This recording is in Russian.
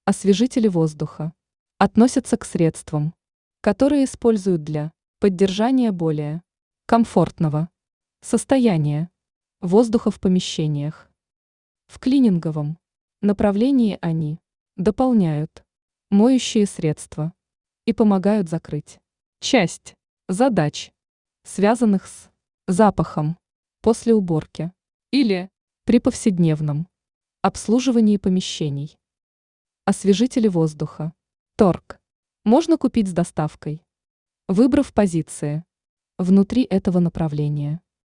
Освежители воздуха относятся к средствам, которые используют для поддержания более комфортного состояния воздуха в помещениях. В клининговом направлении они дополняют моющие средства и помогают закрыть часть задач, связанных с запахом после уборки или при повседневном обслуживании помещений. Освежители воздуха. Торг. Можно купить с доставкой, выбрав позиции внутри этого направления.